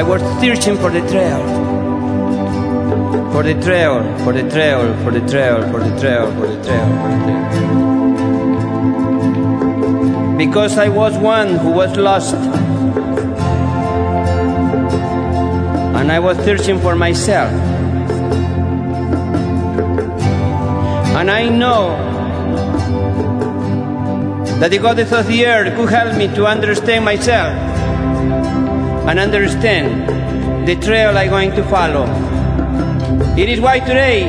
I was searching for the trail. For the trail, for the trail, for the trail, for the trail, for the trail, for the trail. Because I was one who was lost. And I was searching for myself. And I know that the goddess of the earth could help me to understand myself and understand the trail I'm going to follow. It is why today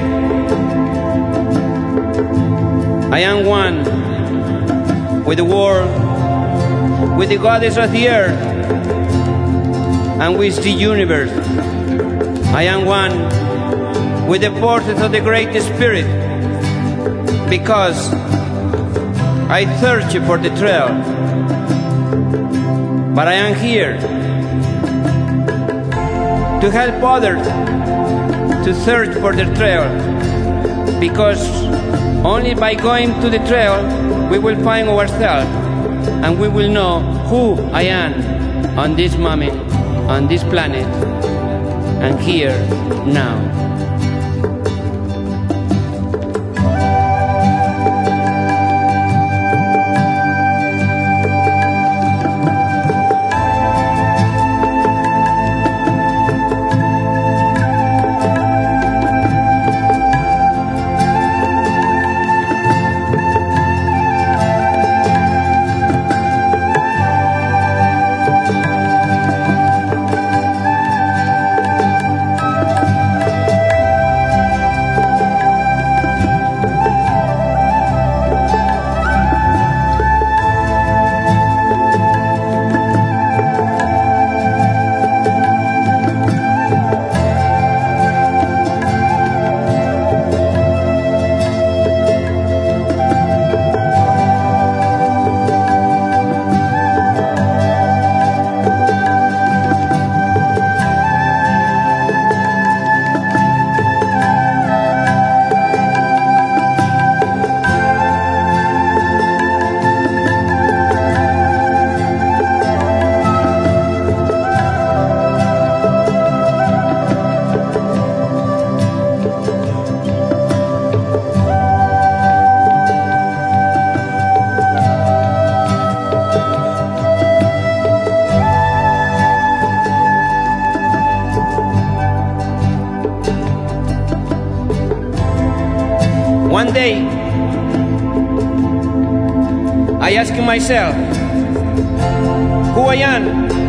I am one with the world, with the goddess of the earth, and with the universe. I am one with the forces of the Great Spirit, because I search for the trail. But I am here to help others to search for the trail, because only by going to the trail we will find ourselves and we will know who I am on this moment, on this planet, and here now. One day, I asked myself who I am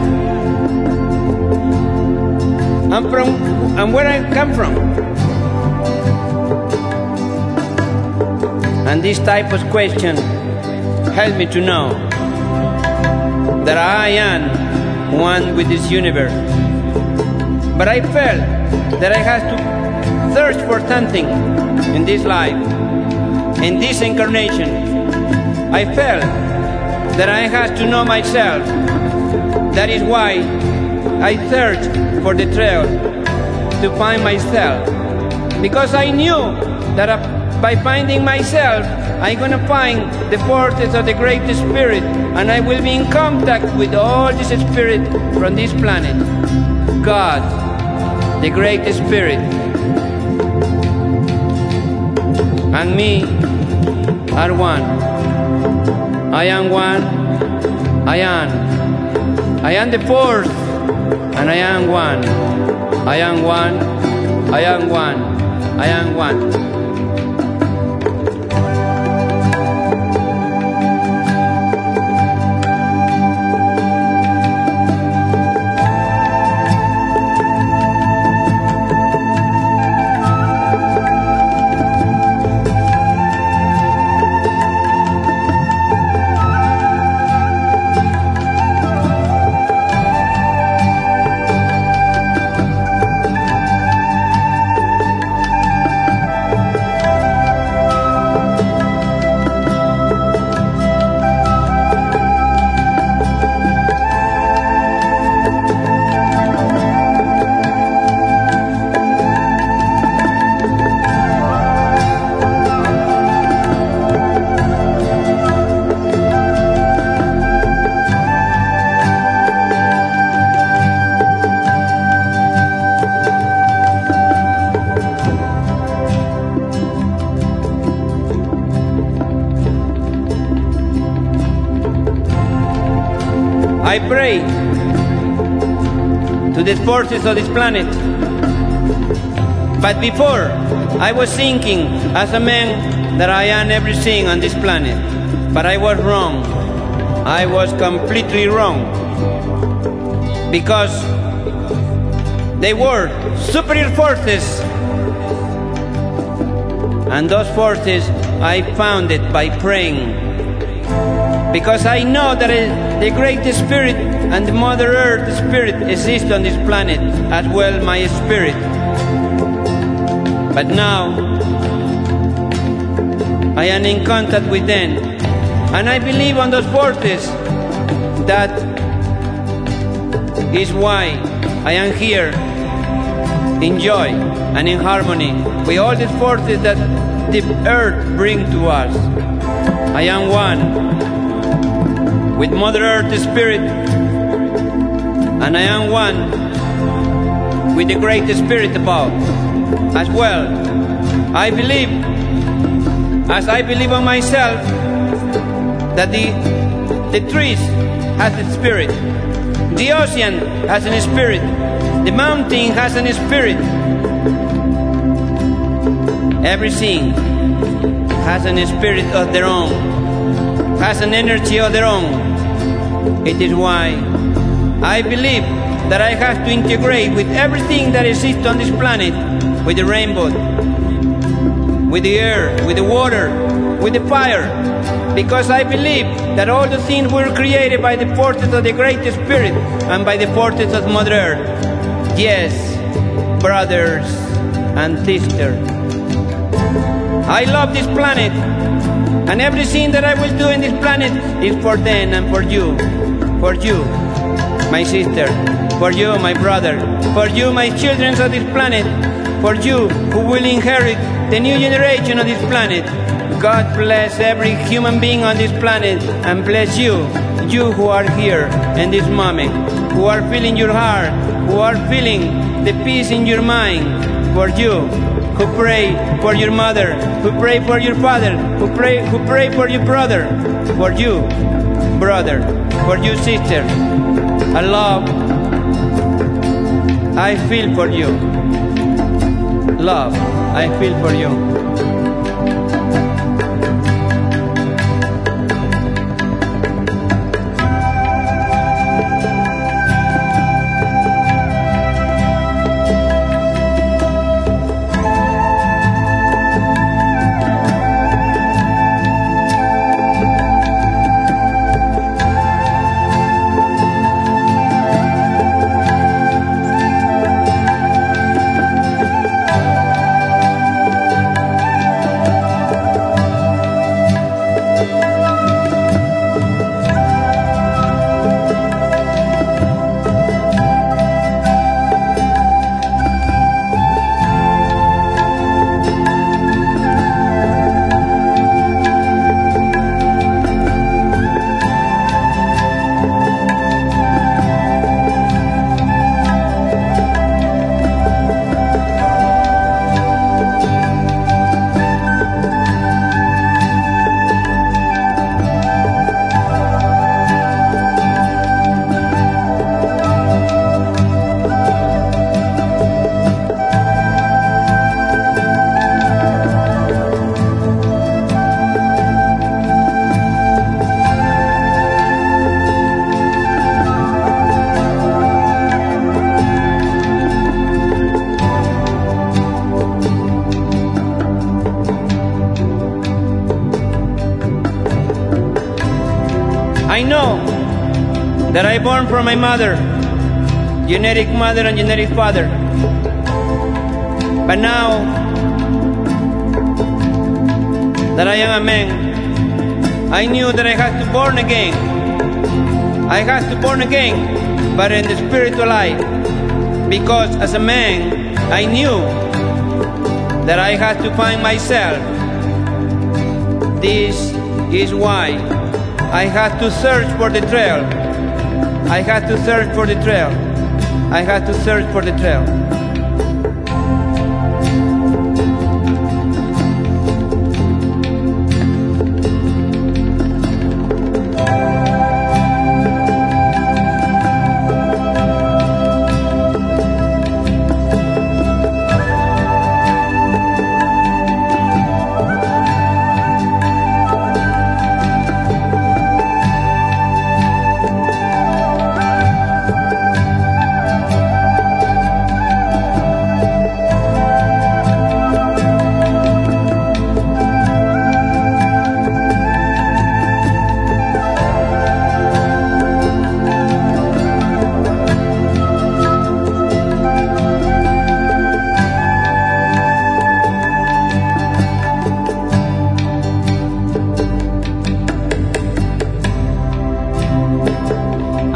and where I come from. And this type of question helped me to know that I am one with this universe. But I felt that I had to search for something in this life, in this incarnation. I felt that I had to know myself. That is why I searched for the trail to find myself. Because I knew that by finding myself, I'm going to find the forces of the Great Spirit, and I will be in contact with all this spirit from this planet. God, the Great Spirit, and me are one. I am one. I am the fourth, and I am one. I am one. I am one. I am one. I pray to the forces of this planet. But before, I was thinking as a man that I am everything on this planet. But I was wrong. I was completely wrong. Because they were superior forces. And those forces I found it by praying. Because I know that the Great Spirit and the Mother Earth Spirit exist on this planet, as well my spirit. But now, I am in contact with them, and I believe on those forces. That is why I am here, in joy and in harmony, with all the forces that the earth brings to us. I am one with Mother Earth Spirit, and I am one with the Great Spirit above. As well, I believe, as I believe on myself, that the trees has a spirit, the ocean has a spirit, the mountain has a spirit. Everything has a spirit of their own, has an energy of their own. It is why I believe that I have to integrate with everything that exists on this planet, with the rainbow, with the air, with the water, with the fire, because I believe that all the things were created by the forces of the Great Spirit and by the forces of Mother Earth. Yes, brothers and sisters, I love this planet, and everything that I will do in this planet is for them and for you, my sister, for you, my brother, for you, my children of this planet, for you who will inherit the new generation of this planet. God bless every human being on this planet, and bless you, you who are here in this moment, who are feeling your heart, who are feeling the peace in your mind, for you who pray for your mother, who pray for your father, who pray for your brother, for you, brother, for you, sister. I love, I feel for you. Love, I feel for you. I know that I born from my mother, genetic mother and genetic father. But now that I am a man, I knew that I had to born again. I had to born again, but in the spiritual life. Because as a man, I knew that I had to find myself. This is why I had to search for the trail. I had to search for the trail. I had to search for the trail.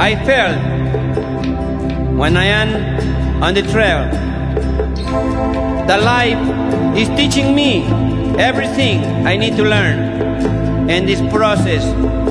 I felt when I am on the trail that life is teaching me everything I need to learn in this process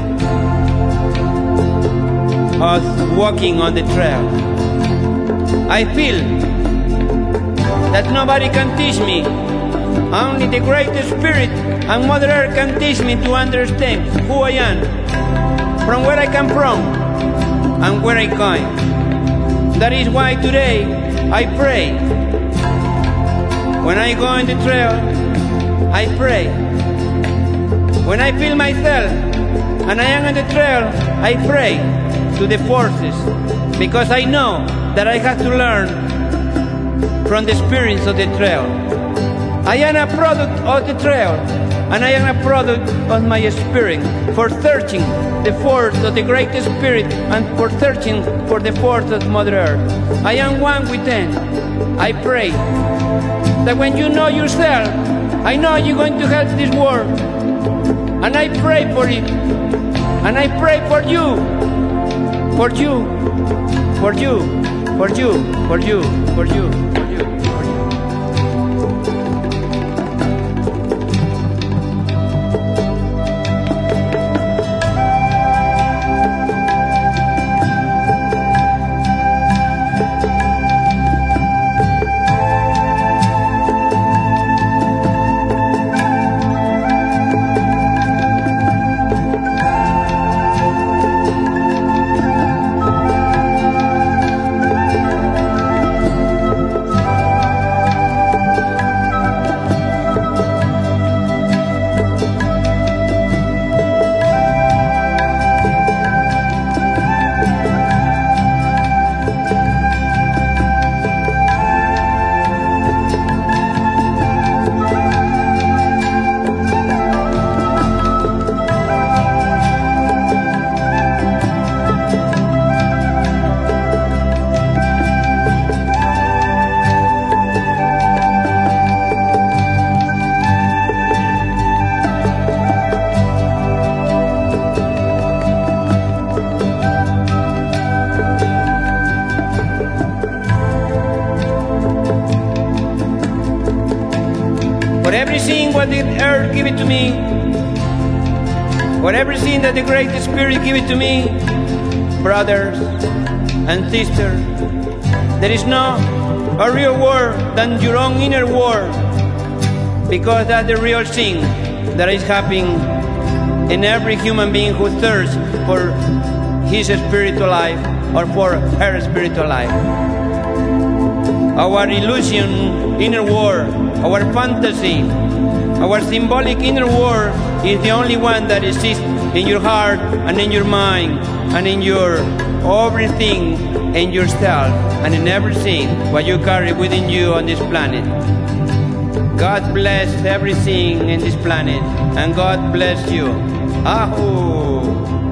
of walking on the trail. I feel that nobody can teach me. Only the Great Spirit and Mother Earth can teach me to understand who I am, from where I come from, and where I'm going. That is why today I pray. When I go on the trail, I pray. When I feel myself and I am on the trail, I pray to the forces, because I know that I have to learn from the experience of the trail. I am a product of the trail, and I am a product of my spirit, for searching the force of the Great Spirit and for searching for the force of Mother Earth. I am one with them. I pray that when you know yourself, I know you're going to help this world. And I pray for it. And I pray for you. For you. For you. For you. For you. For you. For you. For everything what the earth give it to me, for everything that the Great Spirit give it to me, brothers and sisters, there is no a real world than your own inner world, because that's the real thing that is happening in every human being who thirsts for his spiritual life or for her spiritual life. Our illusion inner world, our fantasy, our symbolic inner world is the only one that exists in your heart and in your mind and in your everything, in yourself and in everything what you carry within you on this planet. God bless everything in this planet, and God bless you. Ahu!